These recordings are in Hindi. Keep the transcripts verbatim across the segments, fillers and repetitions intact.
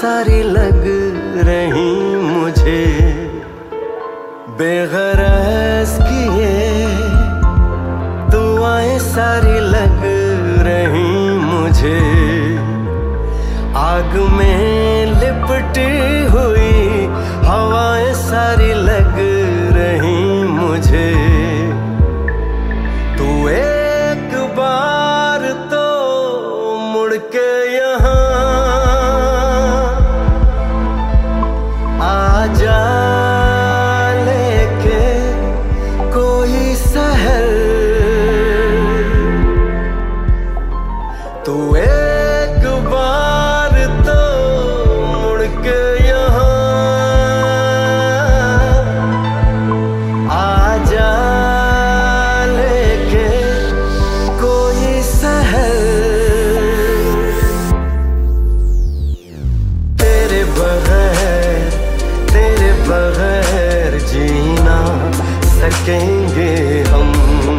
सारी लग रही मुझे, बेगरज किए दुआएं सारी लग रही मुझे, आग में लिपटी हुई हवाएं सारी लग रही मुझे। तू एक बार तो मुड़ के यहाँ आ जा, लेके कोई सहर। तू एक बार तो मुड़ के यहाँ आ जा, लेके कोई सहर। तेरे बगैर तेरे बगैर जीना सकेंगे हम,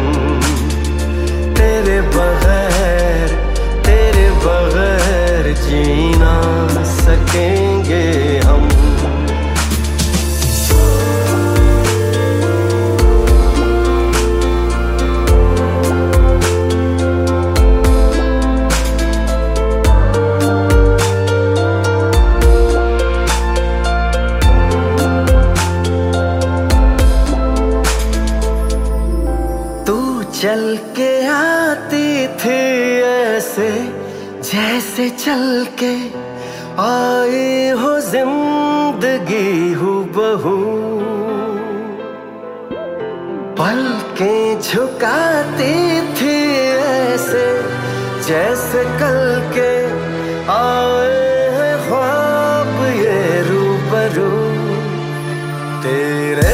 तेरे बगैर तेरे बगैर जीना सकेंगे हम। चल के आती थी ऐसे जैसे चल के आई हो जिंदगी हूबहू, पलकें झुकाती थी ऐसे जैसे कल के आए हैं ख्वाब ये रूबरू। तेरे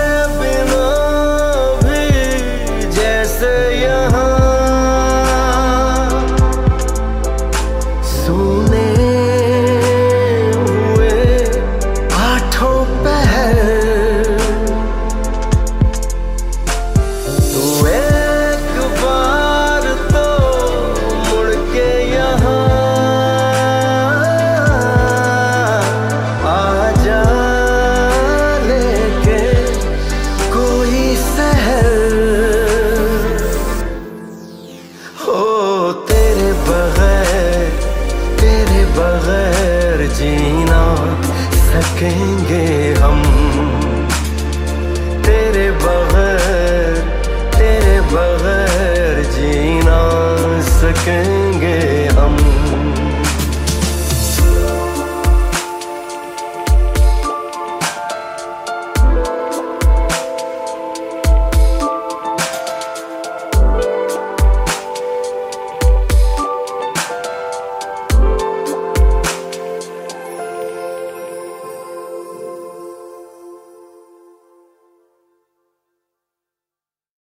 बगैर जीना सकेंगे हम, तेरे बगैर तेरे बगैर जीना सकेंगे।